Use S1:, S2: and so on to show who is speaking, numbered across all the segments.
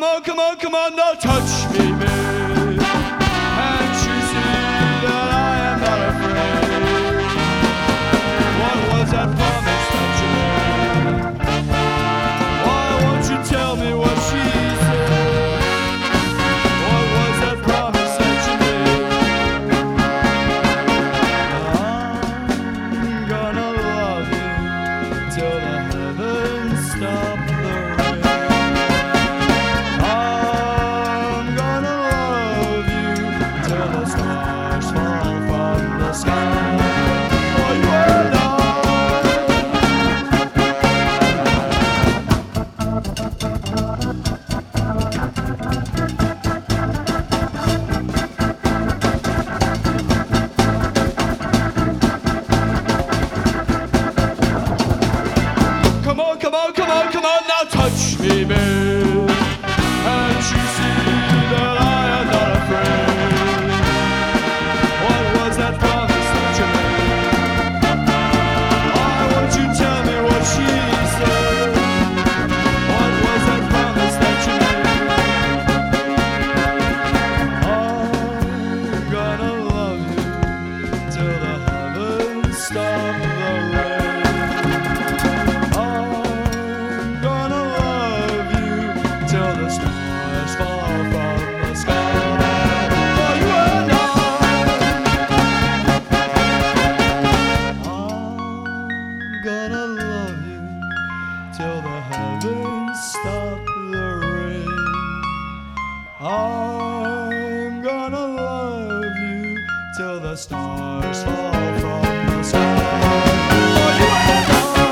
S1: come on, now touch me, babe. Can't you see that I am not afraid? What was that promise that you made? Why won't you tell me what she said? What was that promise that you made? I'm gonna love you till the heavens stop the rain. I'm gonna love you till the stars fall from the sky. For you and I. Come on, now touch me, babe. Can't you see that I am not afraid? What was that promise that you made? Why won't you tell me what she said? What was that promise that you made? I'm gonna love you till the heavens stop the rain. Till the stars fall from the sky. For you and I. I'm gonna love you till the heavens stop the rain. I'm gonna love you till the stars fall from the sky. For you and I.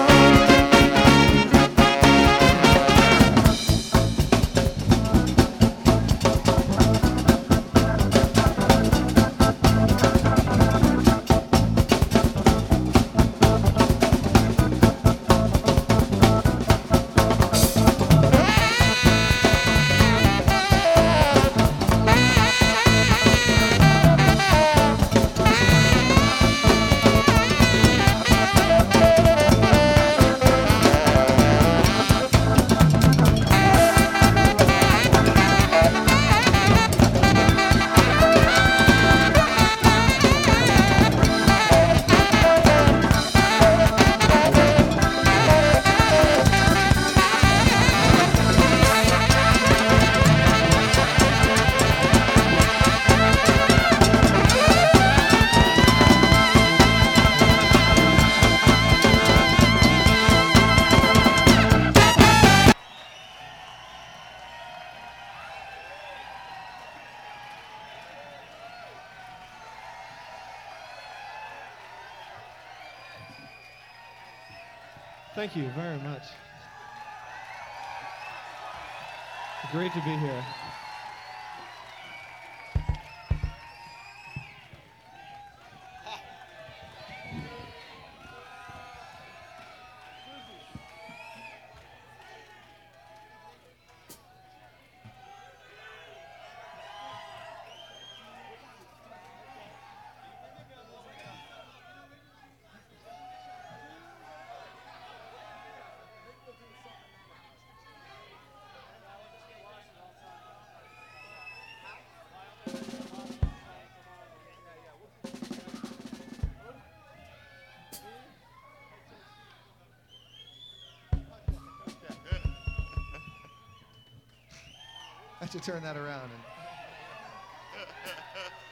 S2: Thank you very much. Great to be here.
S3: I should turn that around.